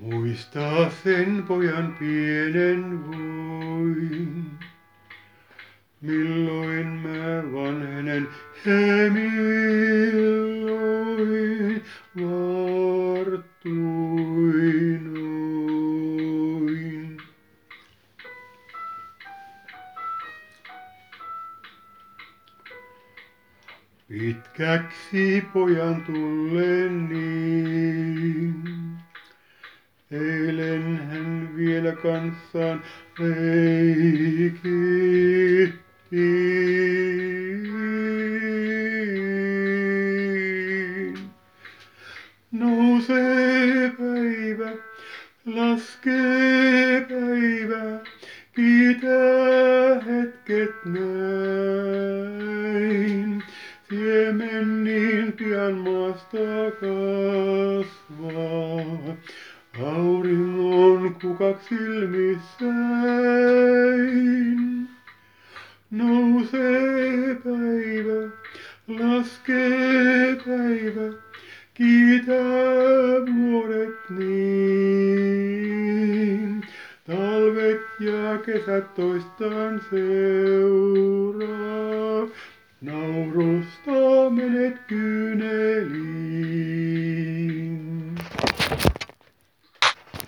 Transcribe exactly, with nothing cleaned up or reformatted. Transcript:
Muistaa sen pojan pienen voin, milloin mä vanhenen ja milloin varttuin oin. Pitkäksi pojan tullen niin, eilen hän vielä kanssaan leikitti. Nousee päivä, laskee päivä, kiitää hetket näin. Siemen niin pian maasta kasvaa, auringon kukak silmissäin. Nousee päivä, laskee päivä, kiitää vuodet niin. Talvet ja kesät toistaan seuraa, naurusta menet kyyneliin.